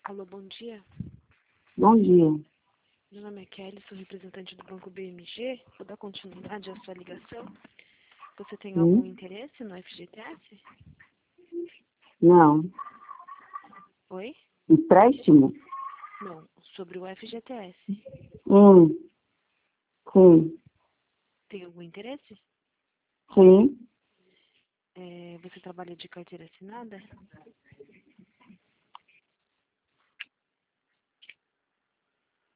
Alô, bom dia. Bom dia. Meu nome é Kelly, sou representante do Banco BMG. Vou dar continuidade à sua ligação. Você tem algum interesse no FGTS? Não. Oi? Empréstimo? Não, sobre o FGTS. Sim. Tem algum interesse? Sim. Você trabalha de carteira assinada?